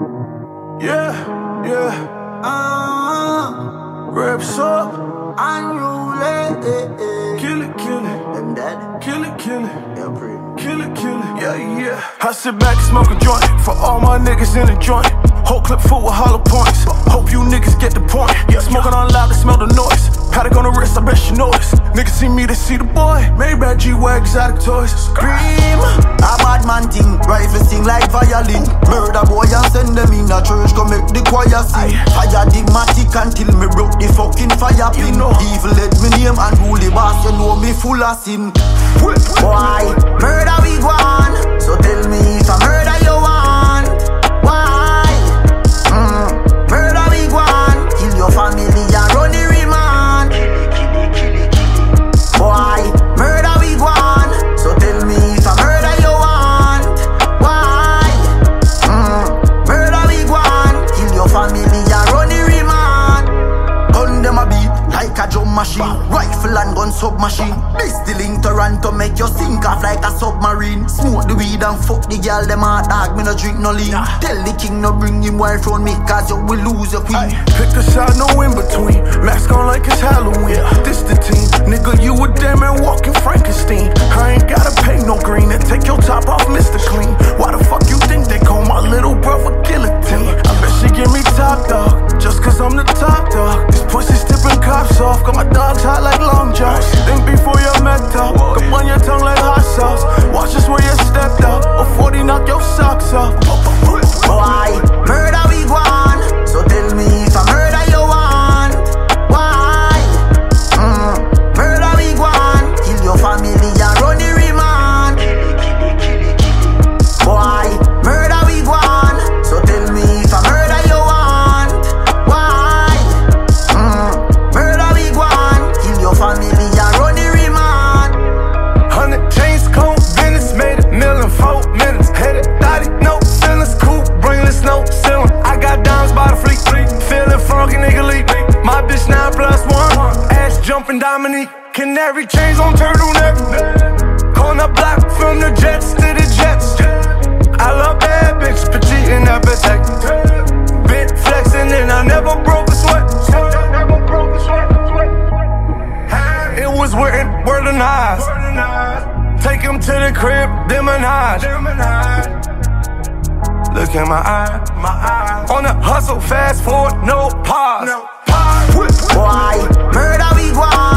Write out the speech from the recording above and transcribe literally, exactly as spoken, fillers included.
Yeah, yeah. Uh, Reps up. Unruly. Kill it, kill it. Them dead. Kill it, kill it. Yeah, pretty. Kill it, kill it. Yeah, yeah. I sit back and smoke a joint for all my niggas in the joint. Whole clip full with hollow points. Hope you niggas get the point. Yeah, smoking on loud to smell the noise. Paddock on the wrist, I bet you notice. Niggas see me, they see the boy. Maybach, G-Wag, exotic toys. Scream. A bad man thing, rifle sing like violin. Murder boy and send them in a church, go make the choir sing. Fire digmatic until me broke the fucking fire pin. Evil let me name and holy boss, you know me full of sin. Why? Murder we go on. So tell me if I murder you want. Why? Mm. Murder we go on. Kill your family and run the remand. Why? Murder we go on. So tell me if I murder you want. Why? Mm. Murder we go on. Kill your family and run the remand. Gun them a beat like a drum machine. Rifle and gun submachine. This the link to run to make you sink off like a submarine. Smoke the weed and fuck the girl, them a dog, me no drink no lean. Tell the king no bring him wife round me, cause you will lose your queen. Pick a side, no in between. Mask on like it's Halloween. This the team, nigga, you a damn man walking Frankenstein. I ain't gotta pay no green and take your top off, Mister Clean. Why the fuck you think they call my little brother guillotine? I bet she give me top dog, just cause I'm the top dog. This pussy's tipping cops off, got my dogs hot like long johns. Think before you met up, come on your tongue like hot sauce. Watch this where you stepped up, or forty knock your socks off. Why? Murder we go on. So tell me if I murder you want. Why? Mm. Murder we go on. Kill your family and run the remand. Why? Murder we go on. So tell me if I murder you want. Why? Mm. Murder we go on. Kill your family and run the remand. Hundred chains, cone, business, made a million, four minutes. Headed thotty, no feelings, cool, brainless, no ceiling. I got diamonds by the fleet, feeling funky, nigga leak. My bitch nine plus one, ass jumping Dominique. Canary chains on turtleneck. On the block from the jets to the jets. I love bad bitch, petite and appetite. Bit flexing and I never broke a sweat. It was written, word and eyes. Take him to the crib, demonage. Look in my eye, my eye. On the hustle, fast forward, no pause. Why? Murder we go on.